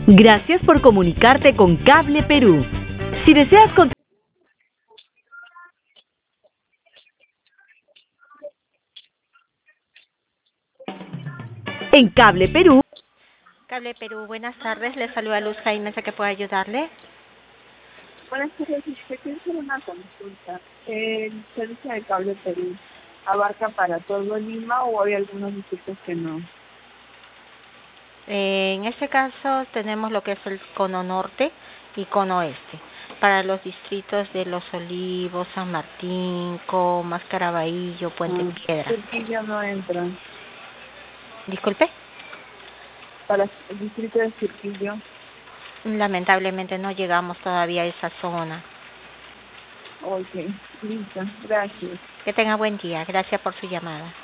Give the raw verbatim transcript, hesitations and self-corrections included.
Gracias por comunicarte con Cable Perú. Si deseas con en Cable Perú. Cable Perú, buenas tardes. Le saluda Luz Jaime, ¿a qué puedo ayudarle? Buenas tardes, usted quiere hacer una consulta. ¿El servicio de Cable Perú abarca para todo Lima o hay algunos distritos que no? Eh, en este caso tenemos lo que es el cono norte y cono oeste. Para los distritos de Los Olivos, San Martín, Comas, Caraballo, Puente Ah, Piedra. Surquillo no entra. Disculpe, Para el distrito de Surquillo. lamentablemente no llegamos todavía a esa zona. Ok, listo, gracias. Que tenga buen día. Gracias por su llamada.